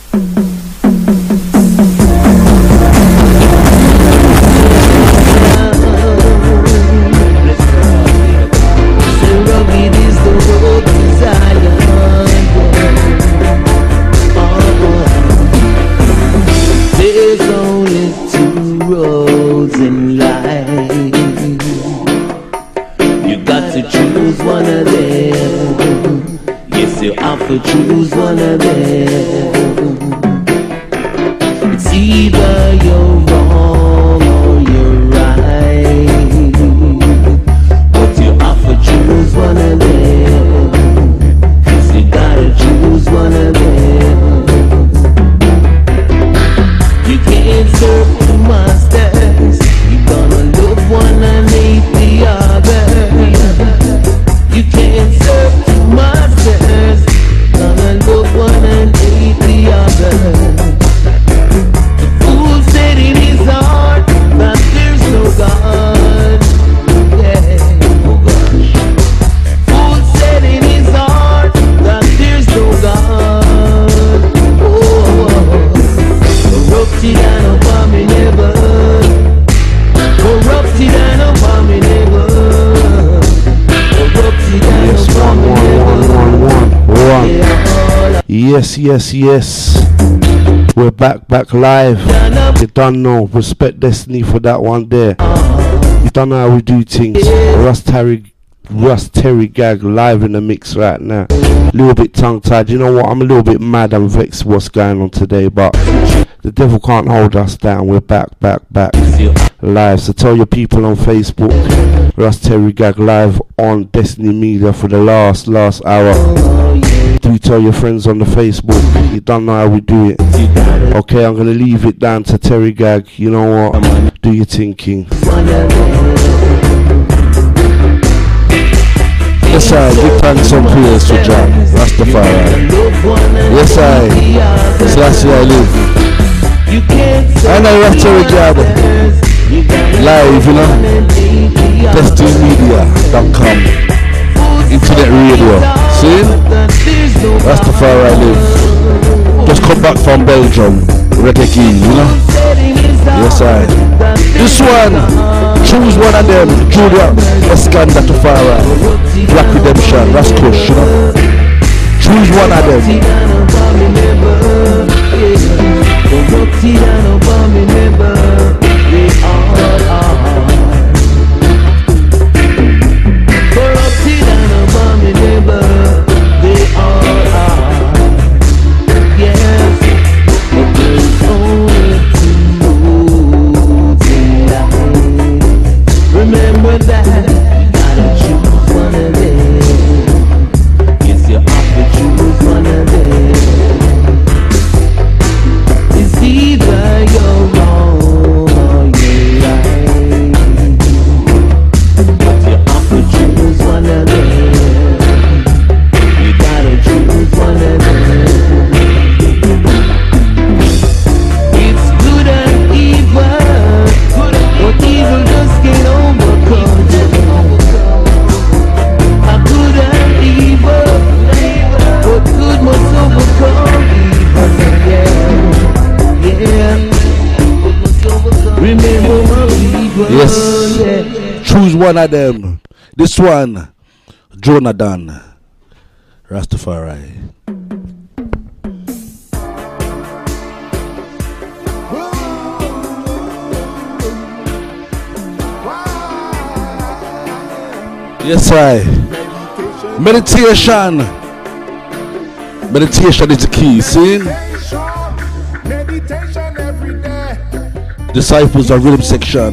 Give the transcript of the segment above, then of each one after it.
Choose one of them. It's either you're wrong or you're right, but you have to choose one of them. 'Cause you gotta choose one of them. You can't serve two masters. You're gonna love one and hate the other. You can't serve two masters. Gonna love one and hate the other. The fool said in his heart that there's no God. Yeah, oh gosh. Fool said in his heart that there's no God. Oh, corrupted and abominable. Corrupted and abominable. Corrupted and abominable. Yes, yes, yes. We're back live. You don't know. Respect Destiny for that one there. You don't know how we do things. Russ Terry Gag live in the mix right now. A little bit tongue tied. You know what? I'm a little bit mad and vexed what's going on today, but the devil can't hold us down. We're back live. So tell your people on Facebook, Russ Terry Gag live on Destiny Media for the last hour. Do tell your friends on the Facebook. You don't know how we do it. Okay, I'm gonna leave it down to Terry Gag. You know what? Do your thinking. Yes, I big thanks and prayers for John Rastafari. Yes, I Selassie I live. And I Russ Terry Gag live, you know. DestinyMedia.com. Internet radio. See? Rastafari I live. Just come back from Belgium. Redeki, you know? Yes, I. This one, choose one of them. Julia Eskanda Tafara. Black Redemption, Raskush, you know? Choose one of them. Remember that you gotta choose one of them. Yes, you have to choose one of them. It's either you're wrong or you're right, but you have to choose one of them. You gotta choose one of them. It's good and evil, but evil just can't overcome. A good and evil, but good must overcome evil. Yeah. Remember my people. Yes. Yeah. Choose one of them. This one, Jonathan Rastafari. Yes, I. Meditation. Meditation is the key. See? Disciples of Rhythm Section.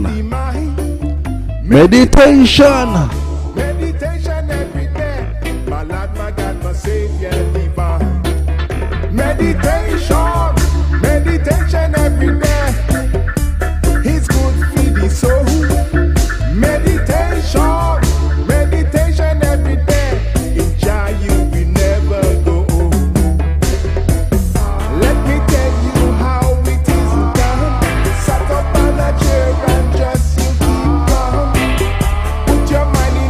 Meditation. Meditation every day. My Lord, my God, my Savior divine. Meditation. Meditation every day. He's good for the soul. Meditation. Meditation every day. In Jah you will never go. Let me tell you how it is done. Sat up on a chair and just you keep calm. Put your mind in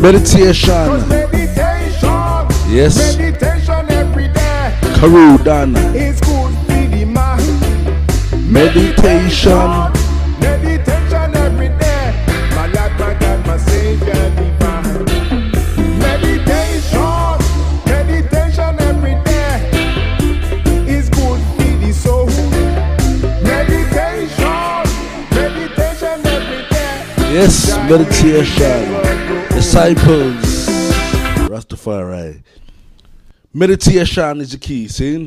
Meditation. Meditation. Yes. Meditation every day. Karu Dan. It's good for the mind. Meditation. Meditation every day. My Lord, my God, my Savior divine. Meditation. Meditation every day. Is good for the soul. Meditation. Meditation every day. Yes, meditation. Disciples. Rastafari. Meditation is the key, see?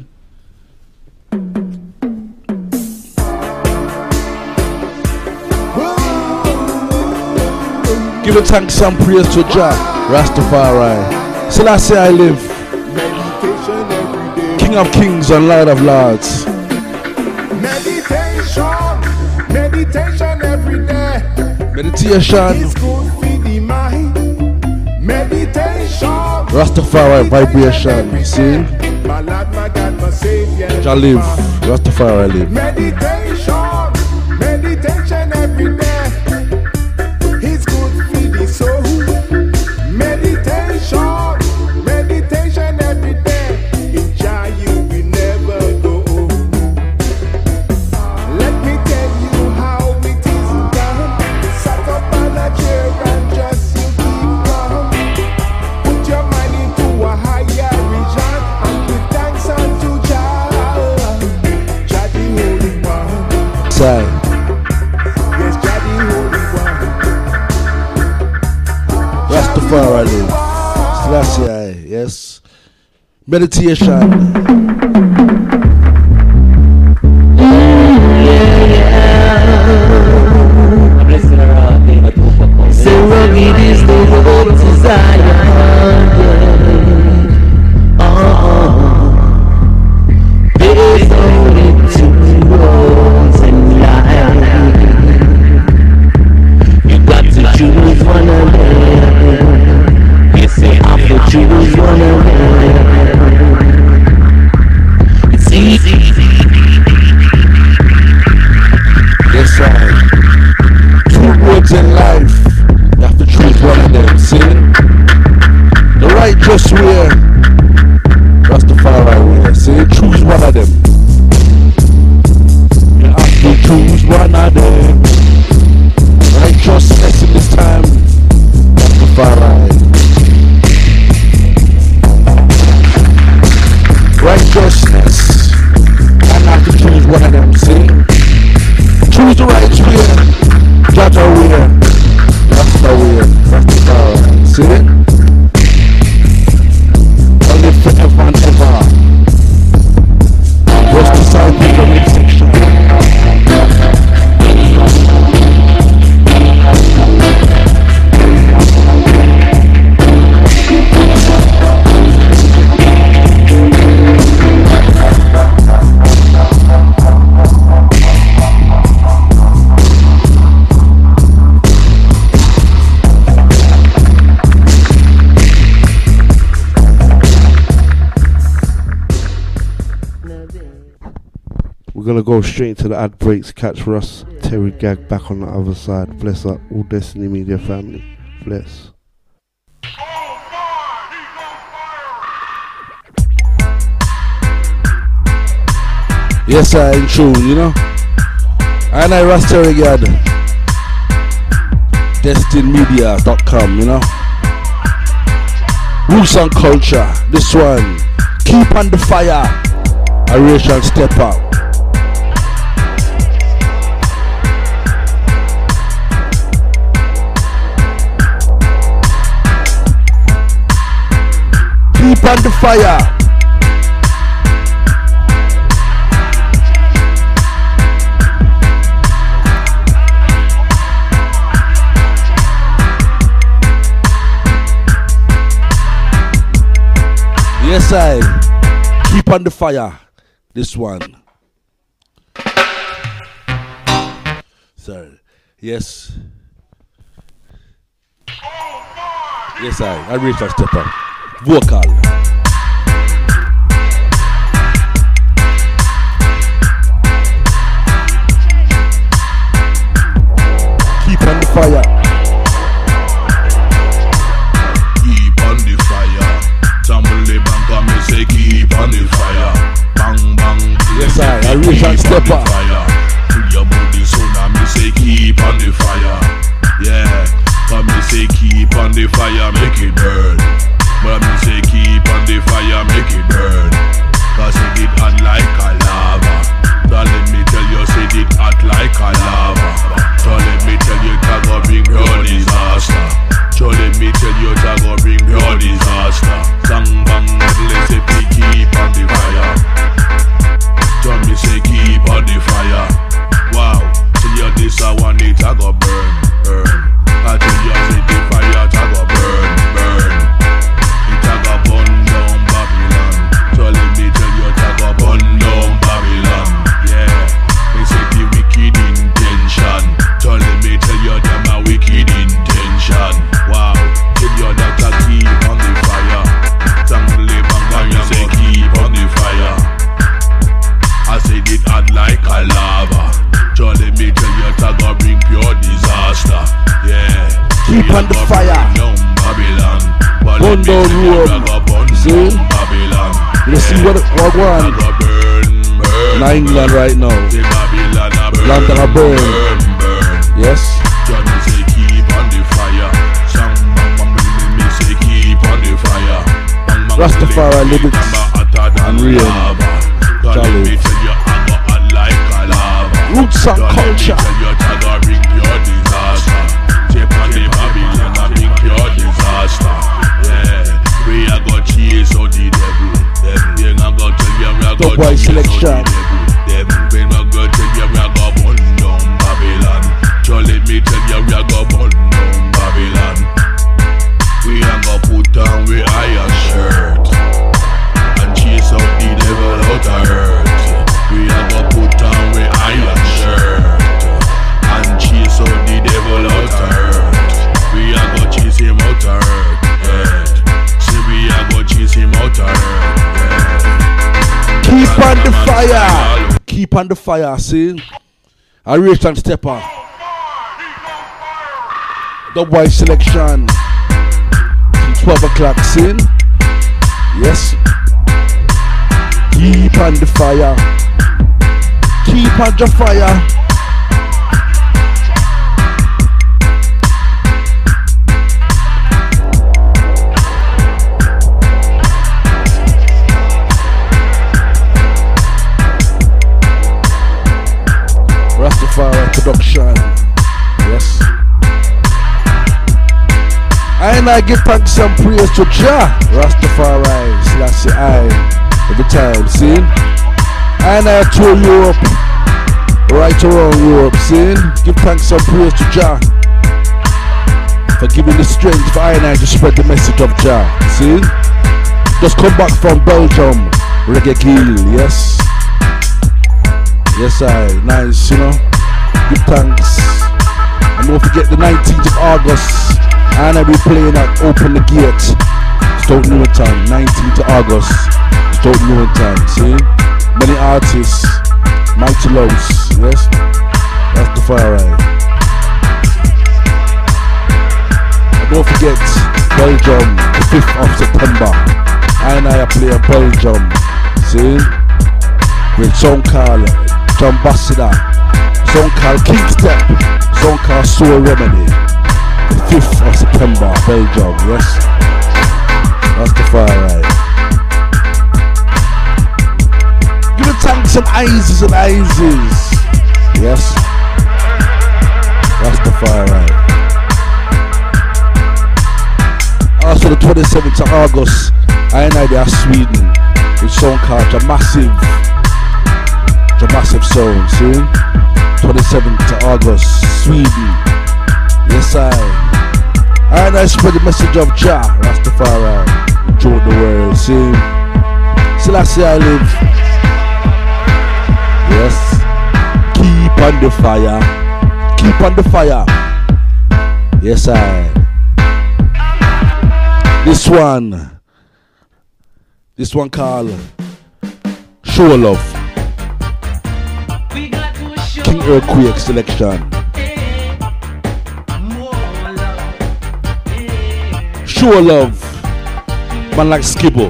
Give a thanks and praise to Jah, Rastafari. Selassie I live. Meditation every day. King of kings and Lord of lords. Meditation. Meditation every day. Meditation. It's good for the mind. Meditation. Rastafari vibration, see? My Lord, my God, my Savior. Jah live. Rastafari live. Meditation. Meditation every day. It's good for the soul. Meditation. Meditation every day. In Jah you will never go. Let me tell you how it is done. Sat up on a chair and just you keep calm. Put your mind into a higher region and give thanks unto Jah. Jah the Holy One. Say. Yes, Jah the Holy One. Rastafari live. Selassie I, yes. Meditation. So rugged is the road to Zion. There's only two roads in life. You got to choose one of them. You say I have to choose one of them. It's easy. Yes, right. Two roads in life. You have to choose one of them, see? The righteous way. Rastafari way, see? Choose one of them. You have to choose one of them. Righteousness in this time. Rastafari. Righteousness. And have to choose one of them, see? Choose the right way. Judge our way. That's the way. That's the power. See it? I'll live forever and ever. What's the sound of the section? We're gonna go straight to the ad breaks. Catch Russ Terry Gag back on the other side. Bless up all Destiny Media family. Bless. Yes, I ain't true, you know. And I Russ Terry Gag. DestinyMedia.com, you know. Roots and culture. This one. Keep on the fire. A racial step up. Keep on the fire. Yes, I keep on the fire. This one. Sorry. Yes. Yes, I reach that step up. Vocal. Keep on the fire. go burn, burn. I tell you, say the fire go burn, burn. It go burn down Babylon. So let me tell you, go burn down Babylon. Yeah, they say the wicked intention. So let me tell you, them a wicked intention. Wow, tell you that I keep on the fire. Thankfully, bang you say keep on the fire. I said it hot like a lava. So let me tell you, that go bring pure disaster. Yeah, Keep on the fire. Babylon. Burn down Rome. See? Babylon. You see what going on in England right now. London a burn. Yes. Keep on the fire. Me say keep on the fire. Rastafari lyrics and real. Charlie. Roots and culture. Top boy selection. Let me tell you, we are go burn down Babylon. We are go put on we iron shirt and chase out the devil out of earth. We are go put on we iron shirt and chase out the devil out of earth. We are go chase him out of earth. Yeah. See, we are go chase him out of earth. Yeah. Keep on the fire. Keep on the fire, see? I reach and stepper. The white selection. 12 o'clock, see? Yes. Keep on the fire. Keep on the fire. Rastafari production. Yes. And I give thanks and praise to Jah Rastafari, Selassie I, every time, see? And I tour Europe, right around Europe, see? Give thanks and praise to Jah for giving the strength for I and I to spread the message of Jah, see? Just come back from Belgium, Reggae Gill, yes? Yes, nice, you know? Give thanks. And don't forget the 19th of August. And I'll be playing at Open the Gate, Stoke Newington, 19th of August, Stoke Newington, see? Many artists, Mighty Lows, yes? That's the fire ride. And don't forget, Belgium, the 5th of September. And I play at Belgium, see? With song called John Bassida, song called King Step, song called Soul Remedy. The 5th of September, Belgium, yes? That's the fire ride. Give it thanks and Isis and Isis. Yes? That's the fire ride. Also the 27th of August, I and I are Sweden. With a song called The Massive Sound, see? 27th of August, Sweden. Yes, and I spread the message of Jah Rastafari throughout the world, see? Selassie I live. Yes. Keep on the fire. Keep on the fire. Yes, This one called Show Love. King Earthquake selection. Show love, man like Skibble.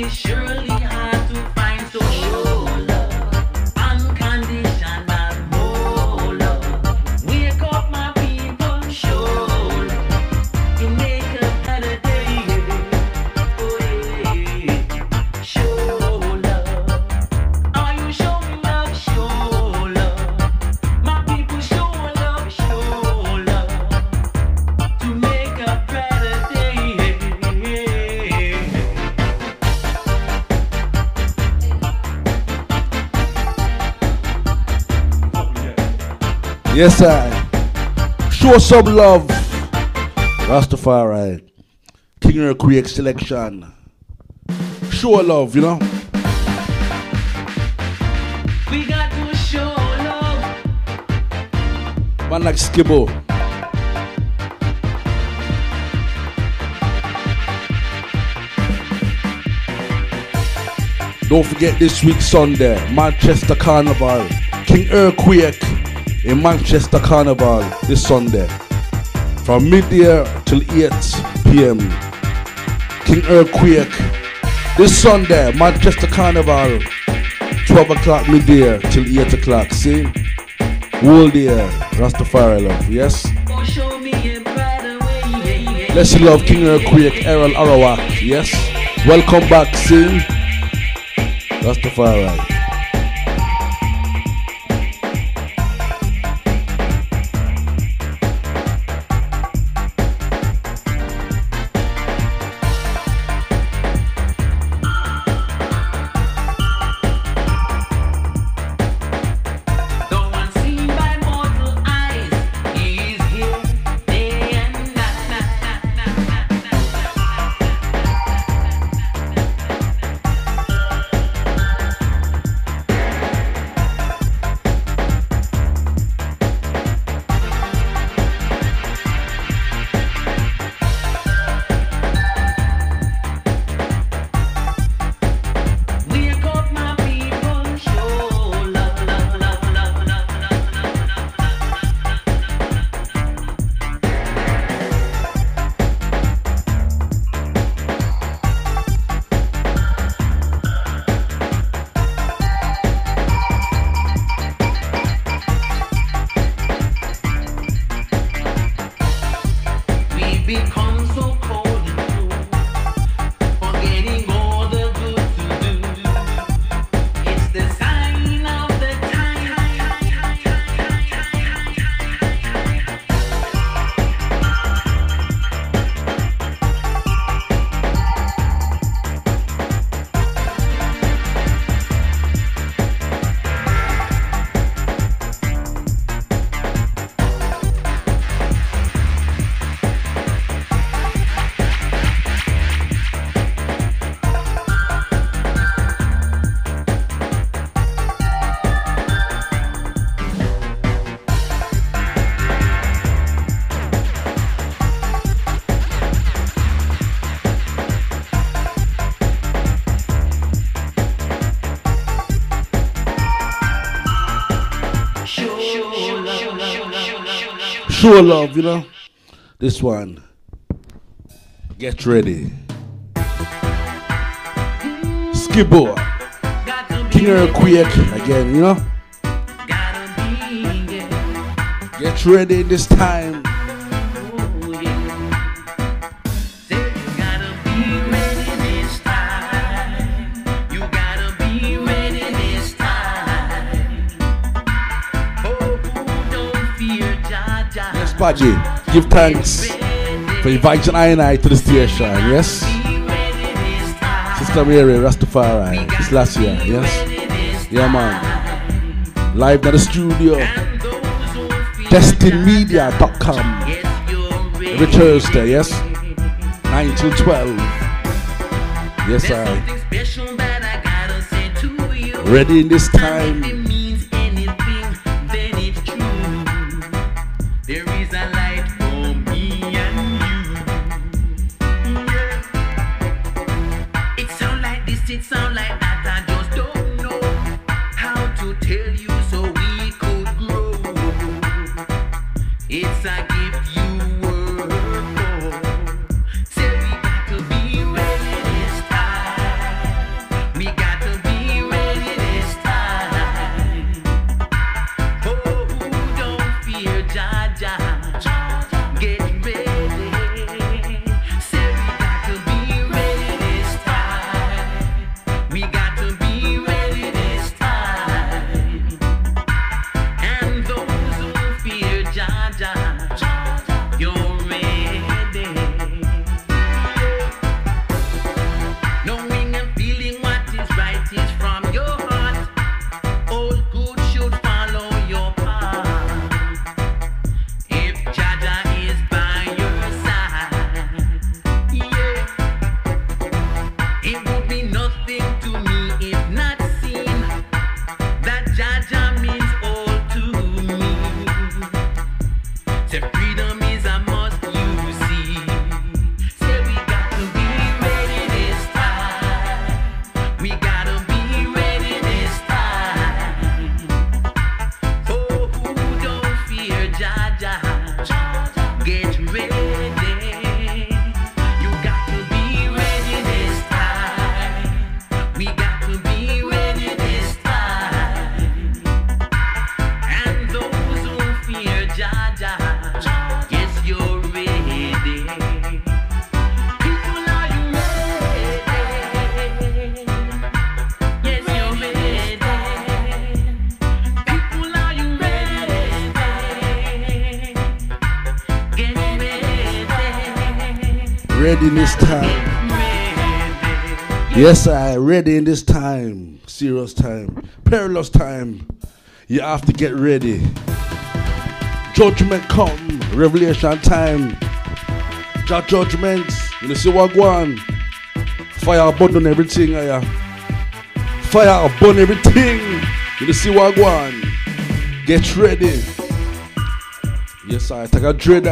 is surely hard to find. So show love, unconditional more love. Wake up my people, show love, to make a better day. Oh yeah, show love. Are you showing love? Show love. My people show love, to make a better day. Yes, I. Show some love. Rastafari. King Earthquake selection. Show love, you know. We got to show love. Man like Skibbo. Don't forget this week Sunday, Manchester Carnival. King Earthquake in Manchester Carnival this Sunday. From midday till 8 p.m. King Earthquake this Sunday, Manchester Carnival. 12 o'clock midday till 8 o'clock. See? Whole day, Rastafari love, yes? Oh, show me a brighter way. Let's love King Earthquake, Errol Arawak, yes? Welcome back, see? Rastafari. Though unseen by mortal eyes, he is here day and night. Wake up my people, show love, love, love, love, love, we become so cold and cold, forgetting all the good to do. It's the sign of the time. Show love, you know. This one. Get ready. Skibbo. King Earthquake again, you know. Get ready this time. Yes, Baji, give thanks for inviting I to the station, yes? Sister Mary, Rastafari, this last year, yes? Yeah, man. Live at the studio. DestinMedia.com. Every Thursday, yes? 9 till 12. Yes, I. Ready in this time. ready in this time. Yes, I ready in this time. Serious time. Perilous time. You have to get ready. Judgment come. Revelation time. Judgments. You see what go on? Fire burn on everything. Fire burn everything. You see what go on? Get ready. Yes, I take a dread.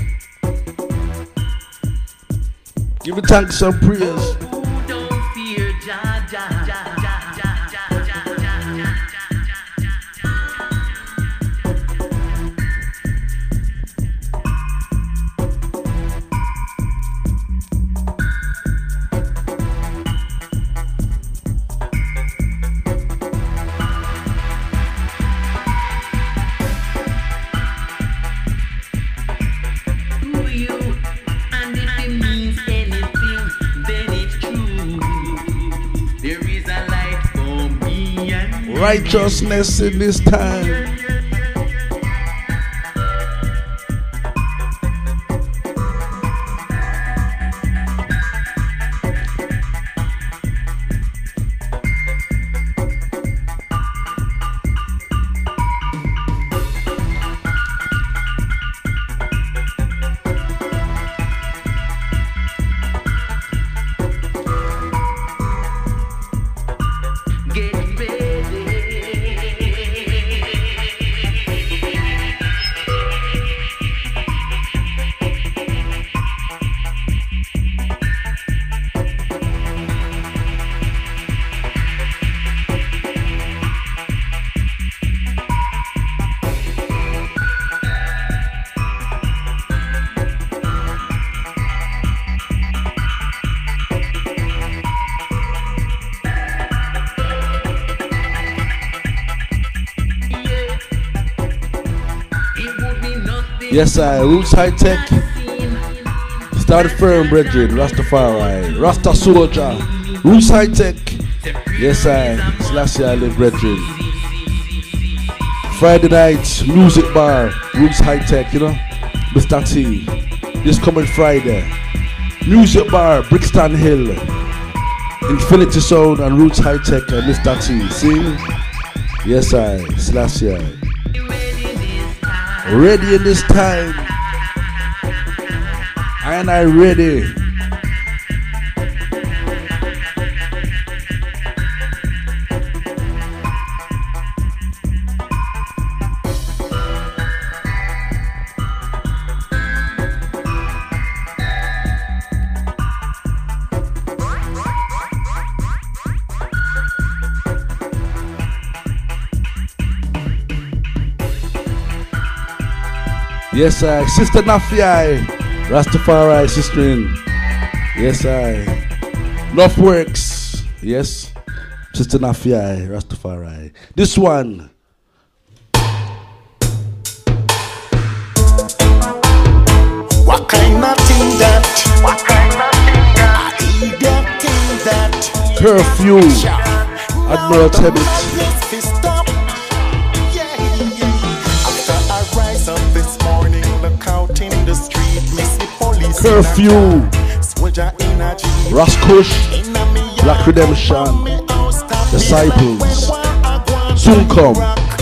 Give it thanks and praise. Righteousness in this time. Yes, I Roots High Tech. Start firm, brethren. Rastafari. Rasta Soldier. Roots High Tech. Yes, I Selassie I live, brethren. Friday night music bar. Roots High Tech, you know. Mr. T. This coming Friday. Music bar, Brixton Hill. Infinity Sound and Roots High Tech and Mr. T. See? Yes, I Selassie I. Ready in this time, and I ready. Yes, I, Sister Nafi, Rastafari, sister in. Yes, I. Love works. Yes, Sister Nafi, Rastafari. This one. What kind of thing that? What kind of thing that? I eat that thing that. Curfew. Admiral Tebet. Curfew, Raskush, Black Redemption, Disciples, soon come.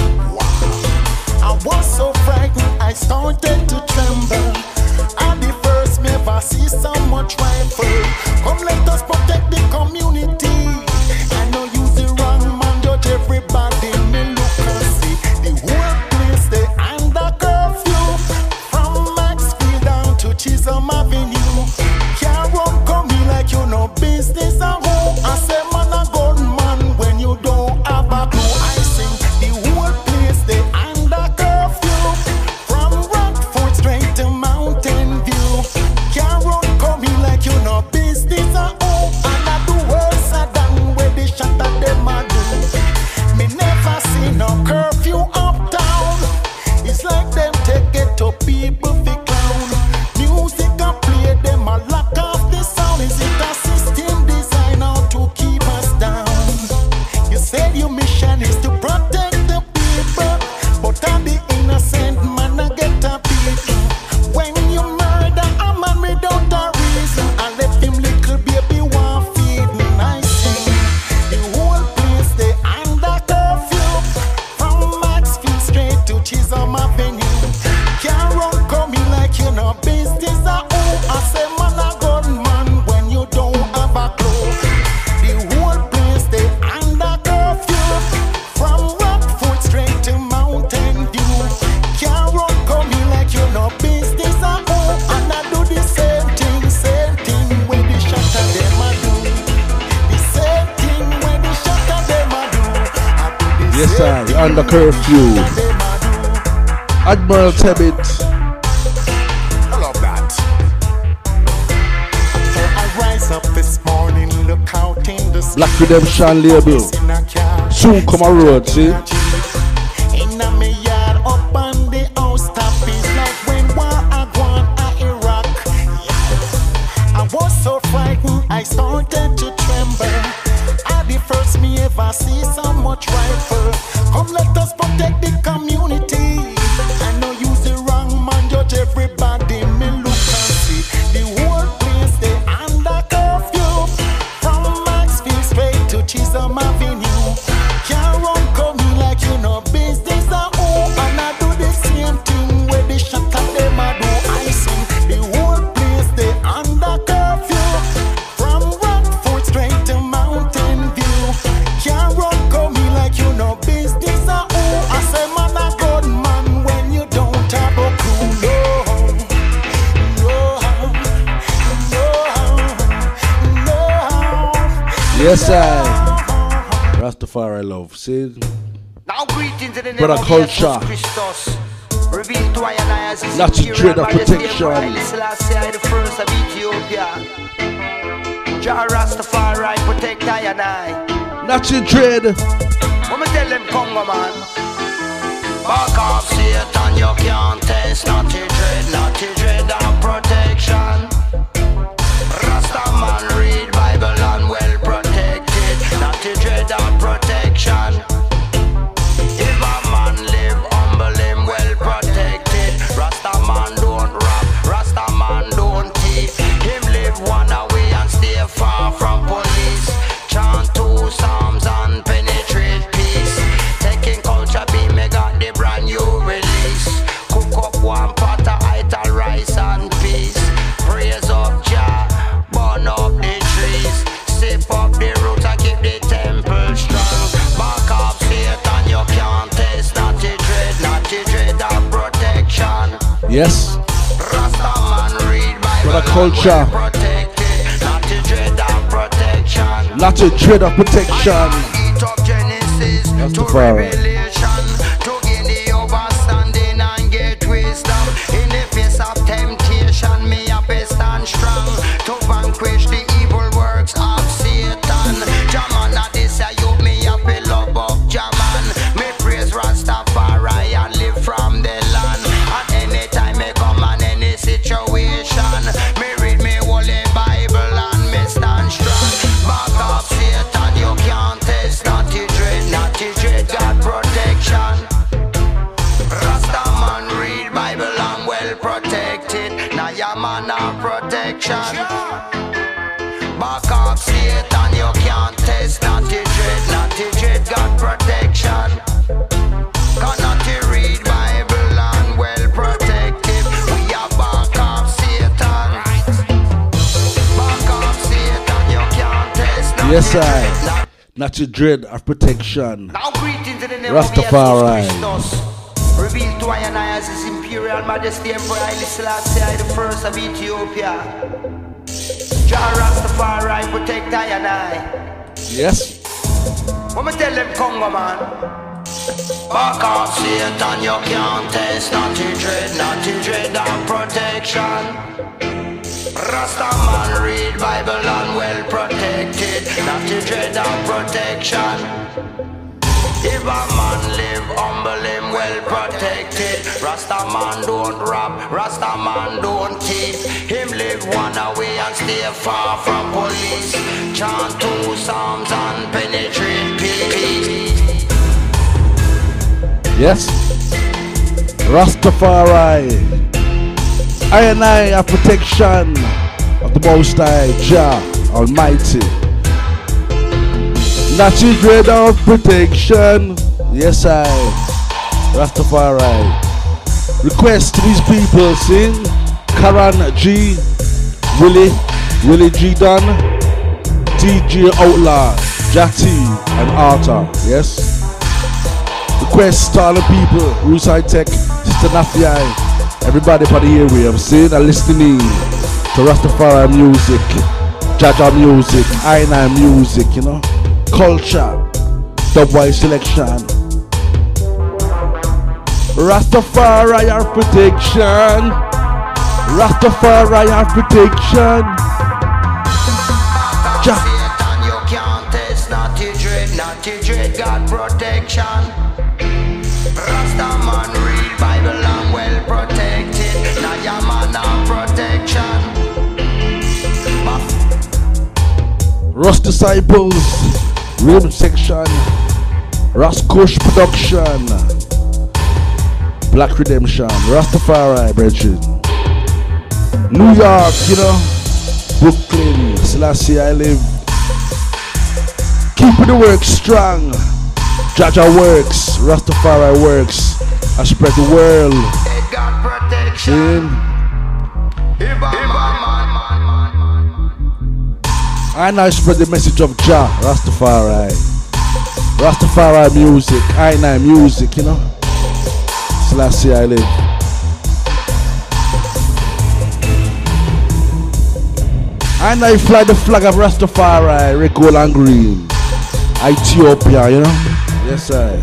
I was so frightened, I started to tremble. At the first, me ever see so much rifle. Come, let us protect the community. I know use the wrong man, judge everybody. Me look and see the whole place they under curfew. From Maxfield down to Chisholm Avenue. Can't run come me like you know business at home. I say man a gunman when you don't have a clue. I sing the whole place they under curfew. From Rockford straight to Mountain View. Can't run come me like you know business at home. And I do worse than where they shot at them a do. Me never see no curfew uptown. It's like them take it to people fi clown. Music a play, them a lock off the sound. Is it a system designed out to keep us down? You said your mission is to protect the people, but I'm the innocent man I get a beat. When you murder a man without a reason, and Yes, sir. You're under curfew. Admiral Tebbit. I love that. So I rise up this morning, look out in the sky. Black Redemption label. Soon come a road, see? In a me yard up on the house top is like when war a gone a Iraq. I was so frightened, I started to tremble. I the first me ever see so much rifle. Come let us protect the community. I know use the wrong man, judge everybody. Me look and see the whole place they under curfew. From Maxfield straight to Chisholm Avenue. Can't run come in like you know business a oh. And I do the same thing where the shot at them I do. I sing the whole place they under curfew. From Rockford straight to Mountain View. Can't run come in like you know business a oh. I say man a good man when you don't have a crew. No. Yes, sir. Rastafari love, see? Now greetings in the name Brother of Culture. Jesus Christus. Revealed to I and I as his Not to imperial trade of majesty protection. Emperor Haile Selassie the first of Ethiopia. Jah Rastafari protect I and I. Not your dread. When me tell them Congo man, back off Satan, you can't test. Not to dread of protection. Rasta man read Bible and well protected. Not to dread of protection. If a man live humble him well protected. Rasta man don't rob, Rasta man don't thief. Him live one away and stay far from police. Chant 2 psalms and penetrate peace. Taking culture be me got the brand new release. Cook up one pot of ital rice and peace. Praise up Jah, burn up the trees. Sip up the roots and keep the temple strong. Back up Satan, you can't test. Not to dread of protection. Yes. Rasta man read Bible Brother Culture. and well protected. Not to dread of protection. Not your dread of protection. Eat up Genesis to Rastafari. Revelation to gain the overstanding and get wisdom. In the face of temptation, me up stand strong to vanquish the evil works of Satan. Jaman at this you me up a love of Jaman. Me praise Rastafari and live from the land. And anytime me come in any situation, me read me holy Bible and me stand strong. Back up Satan, you can't test. Not to dread God protection. Rasta man read Bible and well protected. Now your man have protection. Back up Satan, you can't test. Not to dread God protection. Cannot to read Bible and well protected. We are back up Satan. Back up Satan, you can't test. Yes, I. Not your dread of protection. Now greetings in the name Rastafari. of Jesus Christus. Revealed to I and I as his imperial majesty Emperor Haile Selassie the first of Ethiopia. Jah Rastafari protect I and I. Yes. When me tell them Congo man, back off Satan, you can't test. Not to dread of protection. Rasta man read Bible and well protected. Not to dread of protection. If a man live humble him well protected. Rasta man don't rob, Rasta man don't thief. Him live one away and stay far from police. Chant 2 psalms and penetrate peace. Yes. Rastafari. I and I have protection of the Most High Jah Almighty. Not to dread of protection. Yes, I. Rastafari. Request to these people, sing Karan G, Willie G Dunn, DJ Outlaw, Jati, and Arthur. Yes. Request to all the people, Rooside Tech, Sister Nafiai, everybody for the area, sing and listening to Rastafari music, Jaja music, I&I music, you know. Culture, dubwise selection, Rastafari our protection. Rastafari our protection. Satan, you can't test, not to dread, God protection. Rastaman read Bible and well protected. Now your man on protection. Rust Disciples, Rhythm Section, Raskush Production, Black Redemption, Rastafari, brethren. New York, you know, Brooklyn, Selassie, I live. Keeping the work strong. Jaja works, Rastafari works. I spread the world. God protection. And I spread the message of Jah, Rastafari. Rastafari music, I music, you know. Selassie, I live. And I fly the flag of Rastafari, red, gold and green. Ethiopia, you know. Yes, I.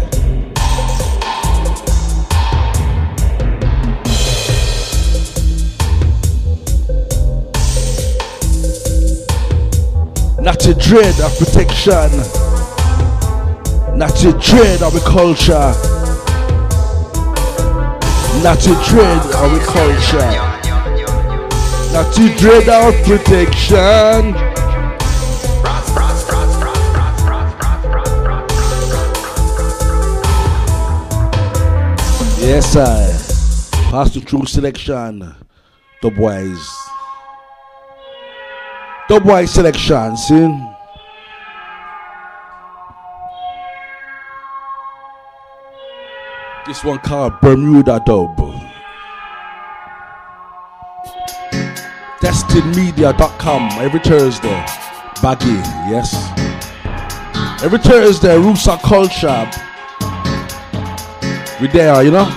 Not a dread of protection. Not a dread of a culture. Not a dread of a culture. Not to dread our protection. Yes, I pass the true selection. Dubwise. Dubwise selection, see? This one called Bermuda Dub. DestinedMedia.com every Thursday. Baggy, yes. Every Thursday, Roots of Culture. We there, you know.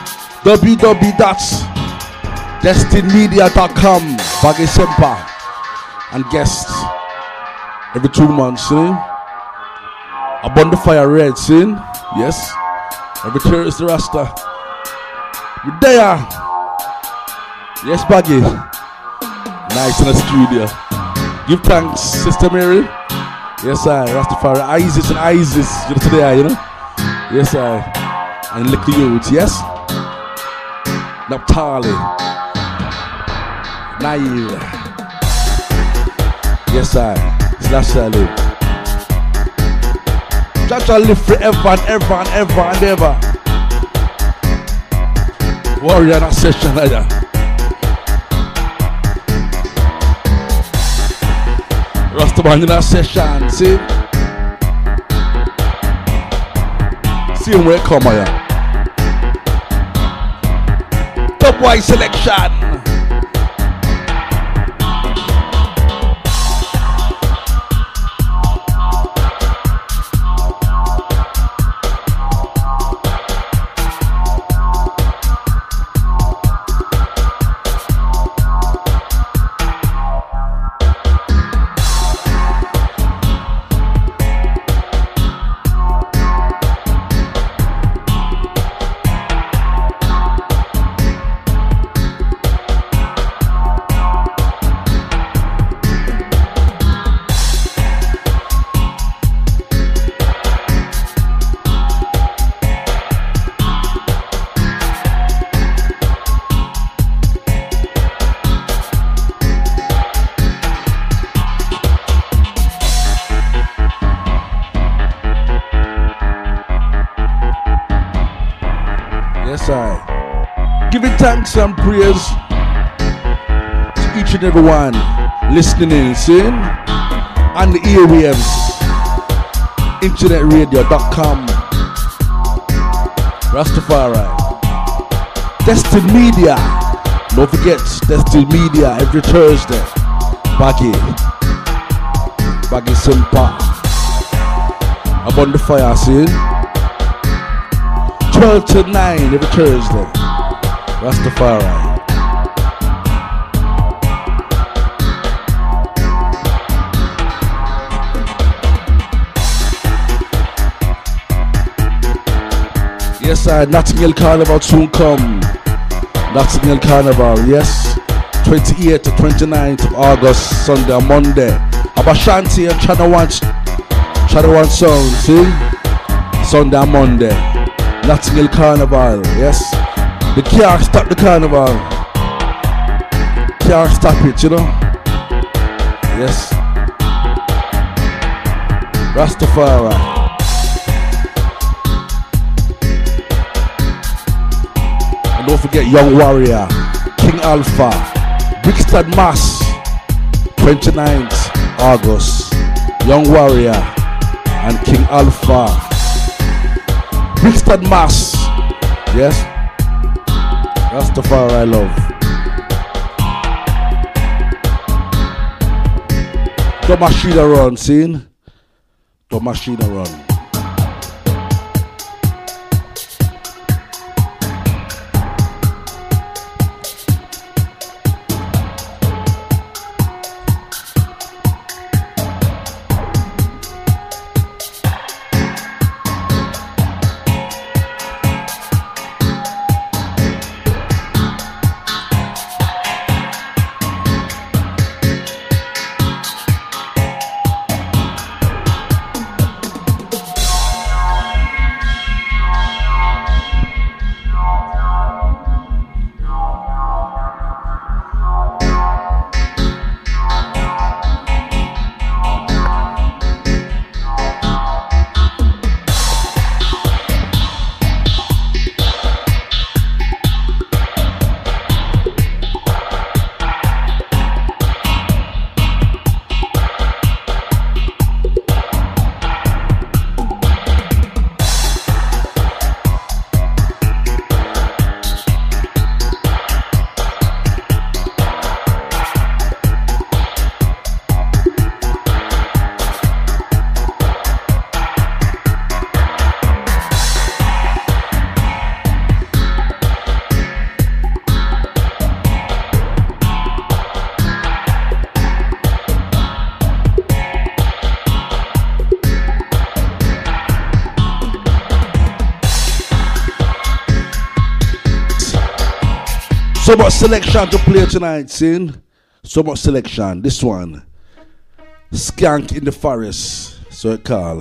www.destinedmedia.com. Baggy Sempa. And guests. Every 2 months, see? A bonfire red, see? Yes. Every Thursday, Rasta. We there. Yes, Baggy. Nice in the studio. Give thanks, Sister Mary. Yes, I. Rastafari, Isis and Isis. You know today, you know. Yes, I. And Little Youth, yes. Naphtali. Nail. Yes, I. Slash I live. Jaja live forever and ever and ever and ever. Warrior that session like that. Rastaman in that session, see? See him where come here. Top white selection. Thanks and prayers to each and every one listening in, seeing on the airwaves, internetradio.com, Rastafari, Destin Media. Don't forget Destin Media every Thursday. Baggy Simpa. Upon the fire, seeing 12 to 9 every Thursday. Rastafari. Yes, Notting Hill Carnival soon come. Notting Hill Carnival, yes. 28th to 29th of August, Sunday and Monday. Abashanti and Channel 1 Sound, see? Sunday and Monday. Notting Hill Carnival, yes. They can't stop the carnival. Can't stop it, you know? Yes. Rastafari. And don't forget Young Warrior, King Alpha, Brixton Mass, 29th August. Young Warrior and King Alpha. Brixton Mass. Yes. Rastafari love. The machine run, seen? The machine run. So much selection to play tonight, see? So much selection. This one, Skank in the Forest, so it call.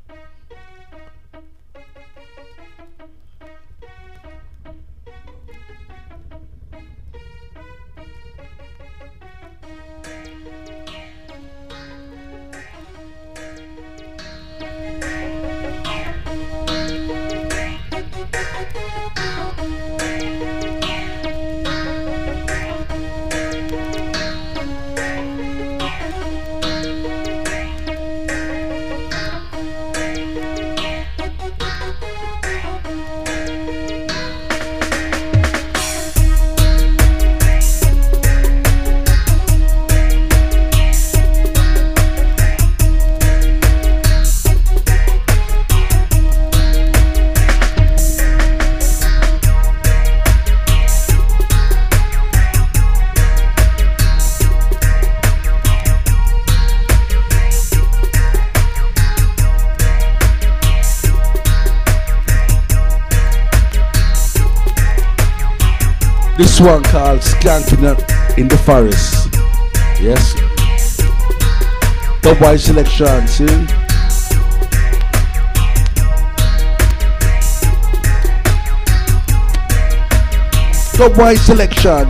This one called Skank in the Forest. Yes. The white selection, see? The white selection.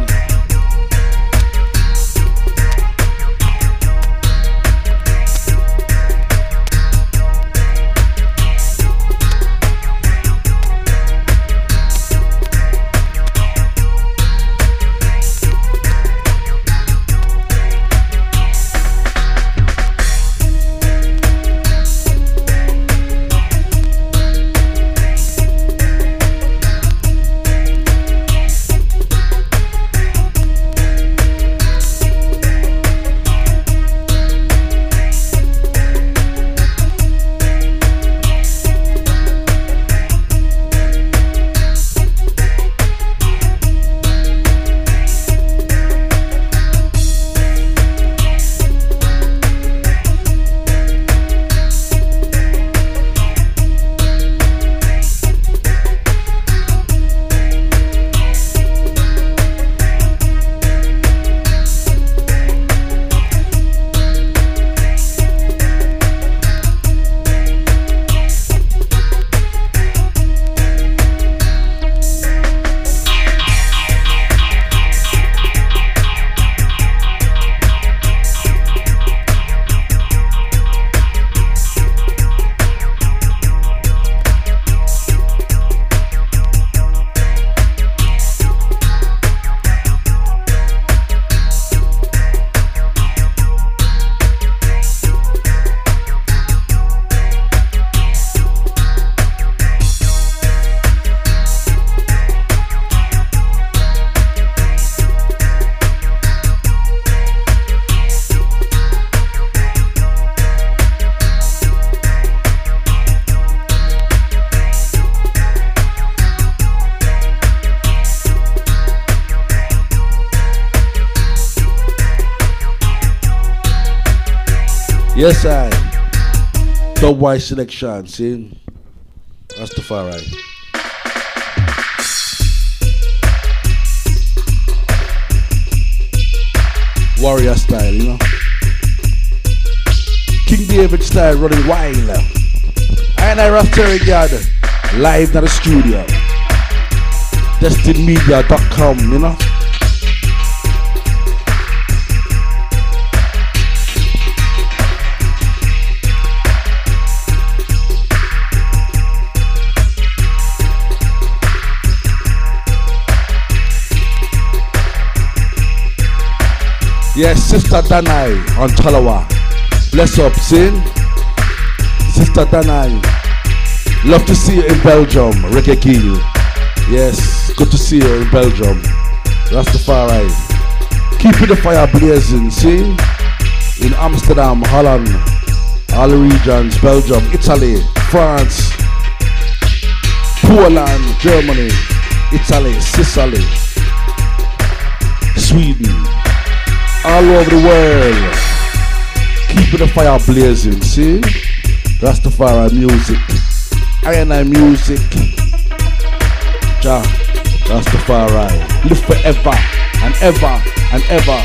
Yes, I. Dubwise selection, see? Rastafari. Warrior style, you know? King David style running wild. And I Rough Terry God, live at the studio. DestinedMedia.com, you know? Yes, Sister Danai on Talawa. Bless up, sin. Sister Danai. Love to see you in Belgium, Reggae Gill. Yes, good to see you in Belgium. Rastafari. Keeping the fire blazing, see? In Amsterdam, Holland, all the regions, Belgium, Italy, France, Poland, Germany, Italy, Sicily, Sweden. All over the world, keeping the fire blazing, see? Rastafari music, I&I music, Jah, Rastafari, live forever and ever and ever.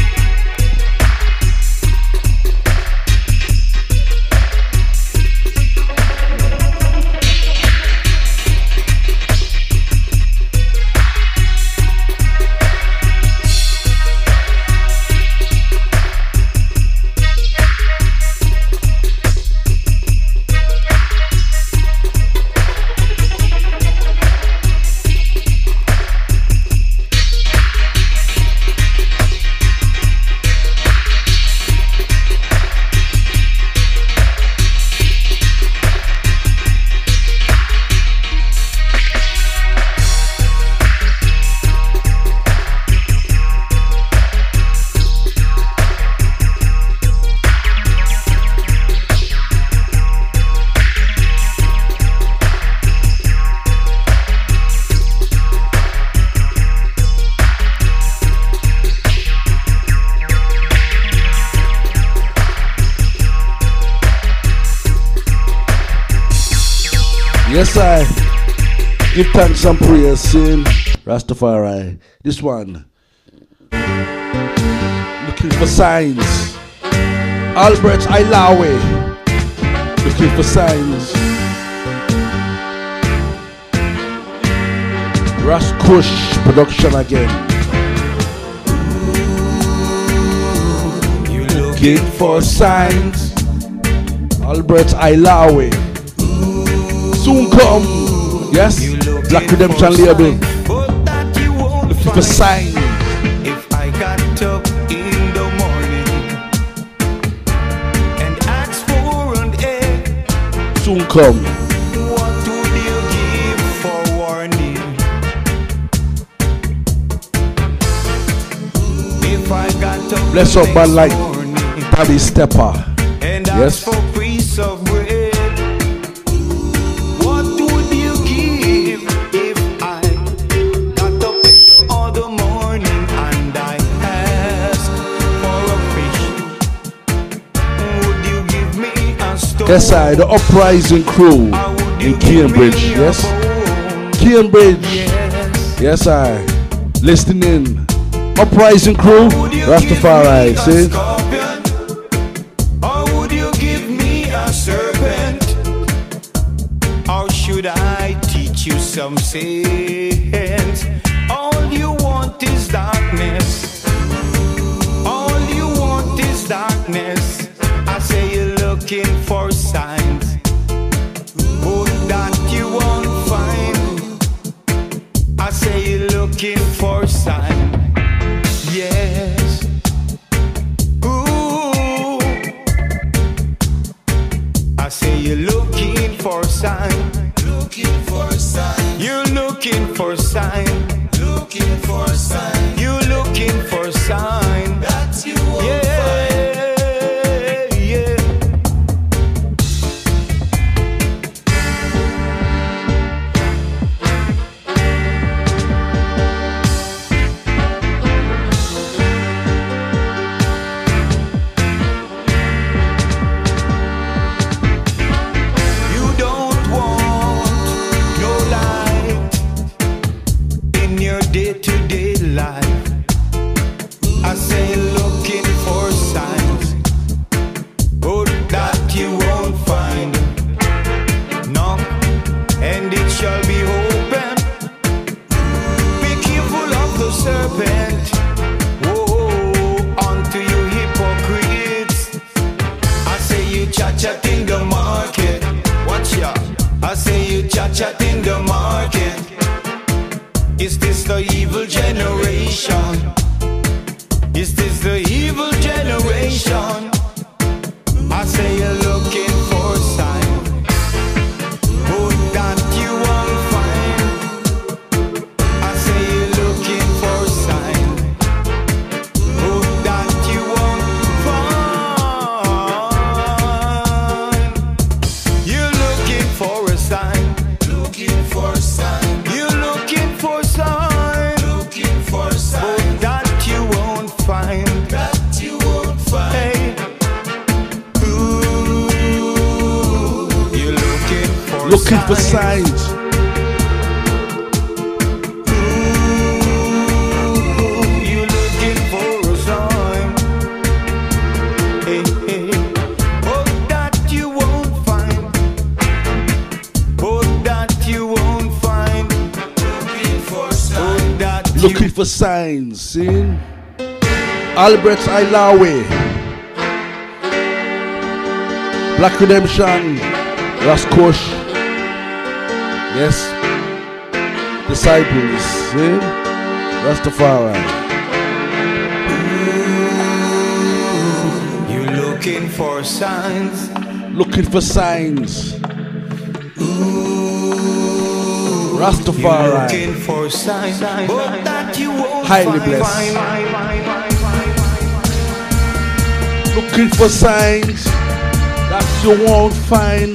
Yes, I give thanks and praise, sin Rastafari. This one, looking for signs. Albert Ilawe, looking for signs. Ras Kush production again. Looking for signs. Albert Ilawe. Soon come, yes, Black Redemption label. Looking for signs. If I got up in the morning and asked for an egg, Soon come. what would you give for warning? If I got up Bless up, man, like morning Paddy Stepper. and Yes. asked for a piece of bread, what would you give if I got up all the morning and I asked for a fish? Would you give me a stone? Yes, I, the Uprising crew Or would you in give Cambridge. me a Yes, bone? Cambridge. Yes. Yes, I. Listening in. Uprising crew, Would you Rastafari. give me a See? scorpion? Or would you give me a serpent? Or should I teach you some sense? All you want is darkness. All you want is darkness. I say you're looking for signs, but that you won't find. I say you're looking for signs. Yes. Ooh. I say you're looking for sign. Looking for sign. You're looking for sign. Looking for sign. You're looking for sign. That you won't find. Yeah. chat in the market. Is this the evil generation? Is this the evil generation? I say you're looking for sign, but that you won't find. I say you're looking for sign, but that you won't find. You're looking for a sign, looking for a sign. You're looking for sign, looking for sign, but that you won't find. That you won't find. Hey. Looking for signs. You looking for a sign. Hey, hey. Oh, that you won't find. Oh, that you won't find. Looking for signs. Oh, that Looking for signs. See? Albert Ilawe. Black Redemption. Raskosh. Yes, disciples, see? Rastafari. you looking for signs. Looking for signs. Rastafari. You looking for signs, but that you won't Highly find. blessed. Looking for signs that you won't find.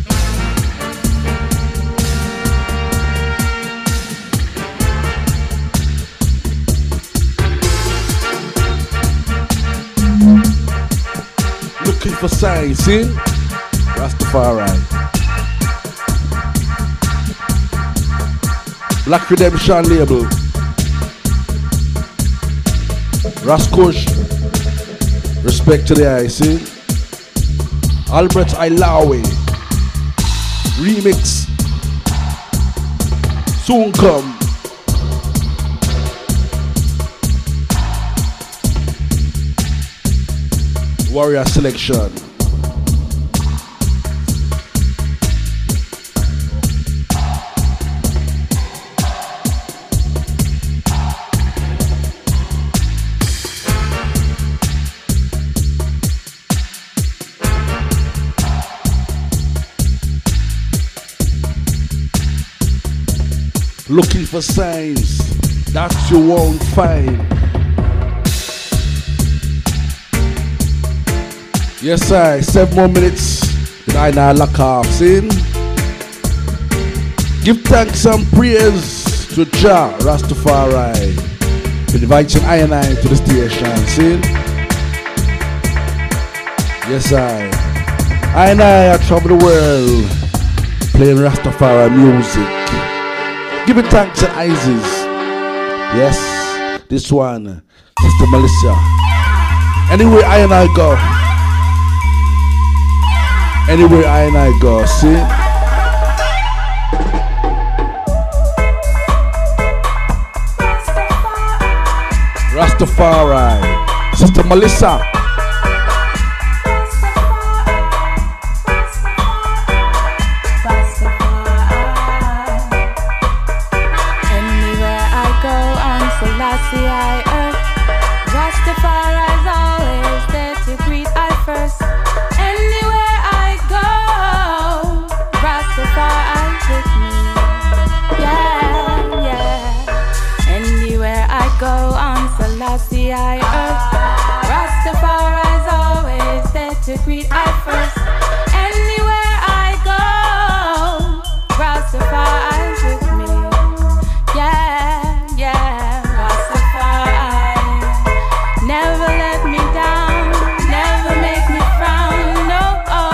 Looking for signs, see? Rastafari. Black Redemption label. Raskosh. Respect to the eye, see? Albert Ilawe. Remix. Soon come. Warrior Selection. Looking for signs that you won't find. Yes, sir. 7 more minutes. Then I now lock off. See? Give thanks and praise to Jah Rastafari for inviting I and I to the station. See? Yes, I and I travel the world playing Rastafari music. Give it thanks to Isis. Yes, this one, Mr. Melissa. Anywhere I and I go. Anywhere I and I go, see? Rastafari, Sister Melissa. Anywhere I go on Selassie I earth, Rastafari's always there to greet I first. Anywhere I go, Rastafari's with me. Yeah, yeah. Anywhere I go on Selassie I earth, Rastafari's always there to greet I first. Anywhere I go, Rastafari's with me. Yeah, yeah, Rastafari. Never let me down, never make me frown. No,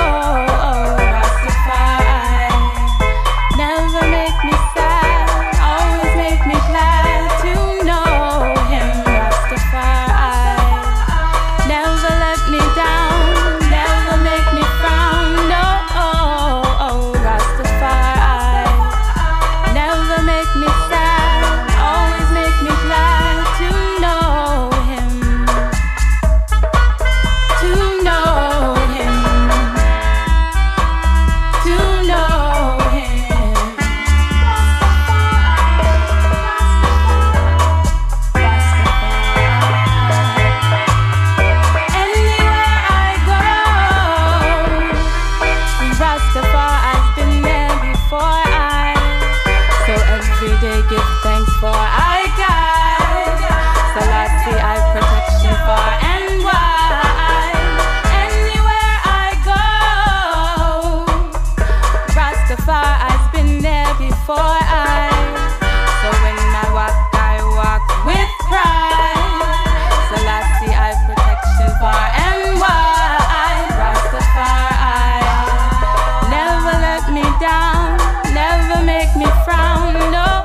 Rastafari. Never make me sad, always make me glad to know him, Rastafari. Never let me down, never make me I've been there before so when I walk with pride. Selassie, I protection far and wide. Rastafari, never let me down, never make me frown. No,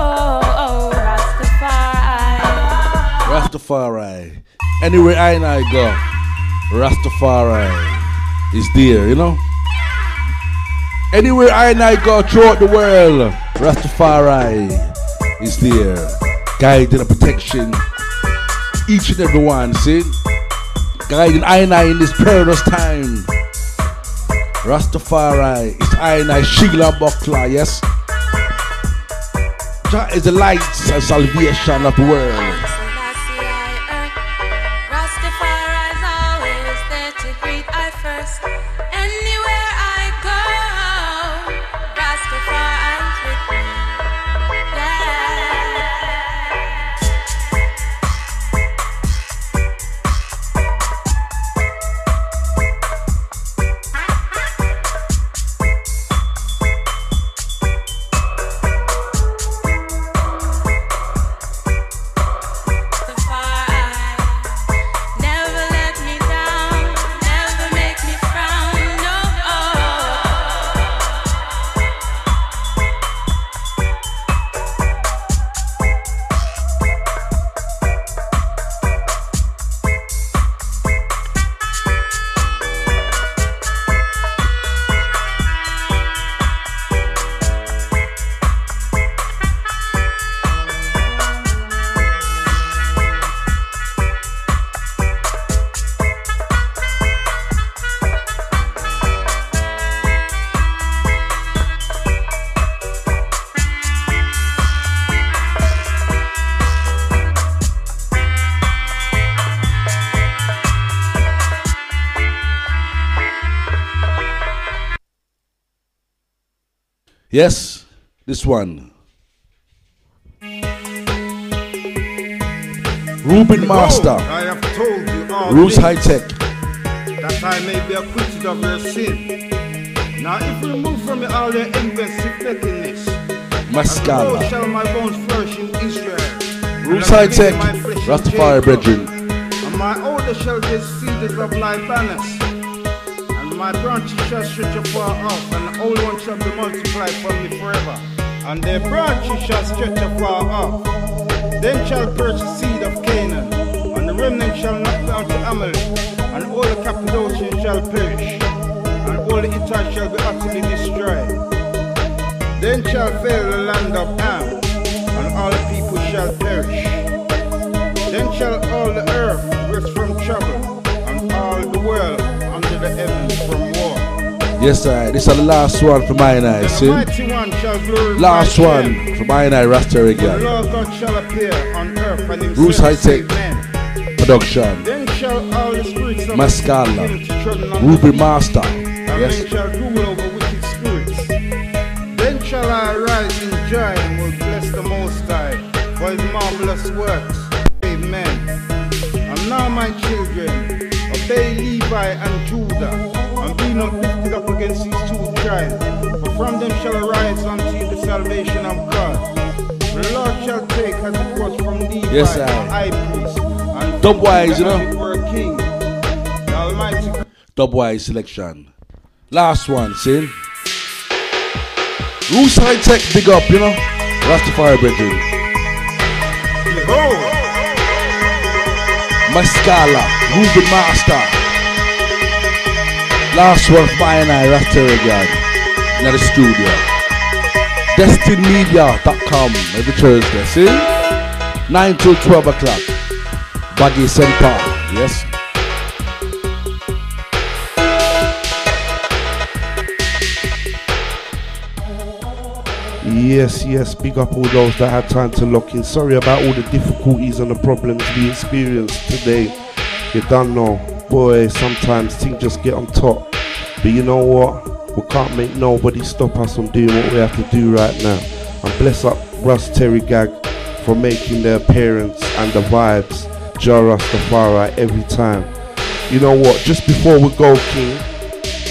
Rastafari. Rastafari. Anywhere I go, Rastafari is there, you know. Anywhere I go throughout the world, Rastafari is there, guiding and protection each and every one, see? Guiding I in this perilous time. Rastafari is I Sheila Buckler, yes? Jah is the light and salvation of the world. Rastafari's always there to greet I first. Anywhere I go, Rastafari's with me. Yes, this one. Ruben Master. I have told you all Roots this, High Tech. that I may be acquitted of your sin. Now if you remove from me all your envious filthiness, Mascala. so shall my bones flourish in Israel. Roots And I High will Tech. give my flesh in Rastafari Jacob. brethren. And my older shall get seeded of Libanus. And my branches shall stretch afar off, and the old one shall be multiplied from me forever. And their branches shall stretch afar off. Then shall perish the seed of Canaan, and the remnant shall not down to Amalek, and all the Cappadocians shall perish, and all the Hittites shall be utterly destroyed. Then shall fail the land of Am, and all the people shall perish. Then shall all the earth rest from trouble, and all the world under the heavens from war. Yes, sir. This is the last one for my and I, The see? mighty one shall glorify Last them. one for my and I, Rasta The again. Lord God shall appear on earth, and Roots himself High save Tech. men. Production. Then shall all the spirits of Mascala. begin to tread on Ruben the Master. and Yes. men shall rule over wicked spirits. Then shall I rise in joy and will bless the Most High for his marvelous works. Amen. And now, my children, obey Levi and Judah, and be not lifted up against these two tribes, for from them shall arise unto you the salvation of God. The Lord shall take as it was from Levi, Yes, sir. the high priest, and from Dubwise, you Judah know. as it were a king. The Almighty Dubwise selection. Last one, see? Roots High Tech, big up, you know? Rastafari brethren. Behold, Mascala, Ruben Master. Last one for my and I, Rasta again. In the studio. DestinMedia.com every Thursday, see? 9 till 12 o'clock. Baggy Center, yes? Yes, big up all those that had time to lock in. Sorry about all the difficulties and the problems we experienced today. You don't know, boy, sometimes things just get on top. But you know what? We can't make nobody stop us from doing what we have to do right now. And bless up Russ Terry Gag for making the appearance and the vibes. Jah Rastafari every time. You know what? Just before we go, King,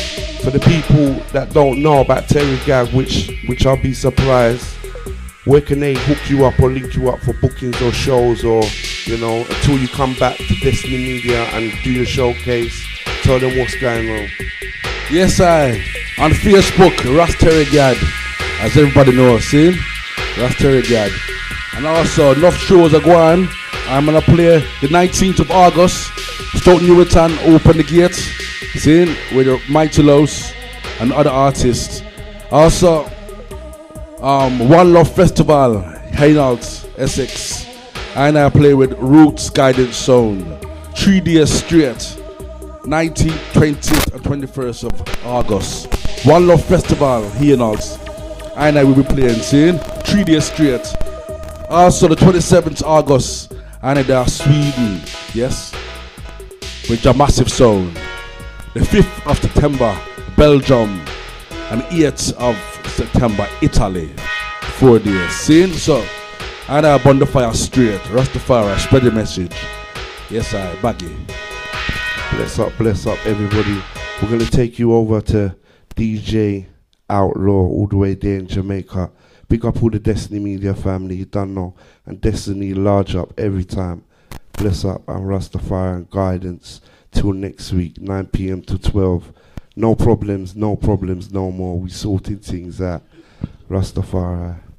For the people that don't know about Terry Gag, which I'll be surprised, where can they hook you up or link you up for bookings or shows, or until you come back to Destiny Media and do your showcase? Tell them what's going on. Yes, on Facebook, Ras Terry Gad, as everybody knows, see? Ras Terry Gad. And also, enough shows are going. I'm gonna play the 19th of August, Stoke Newington, open the gate, see? With the Mighty Lows and other artists. Also, One Love Festival, Hainault, Essex. And I play with Roots Guidance Sound. 3 days straight. 19th, 20th, and 21st of August. One Love Festival, Hainault. And I will be playing, see? 3 days straight. Also, the 27th August, and there Sweden, yes? With a massive sound. The 5th of September, Belgium. And 8th of September, Italy. 4 days. See? So, and I burn the fire straight. Rastafari, spread the message. Yes, Baggy. Bless up, everybody. We're going to take you over to DJ Outlaw, all the way there in Jamaica. Big up all the Destiny Media family, you don't know. And Destiny large up every time. Bless up, and Rastafari and guidance. Till next week, 9 p.m. to 12. No problems no more. We sorted things out. Rastafari.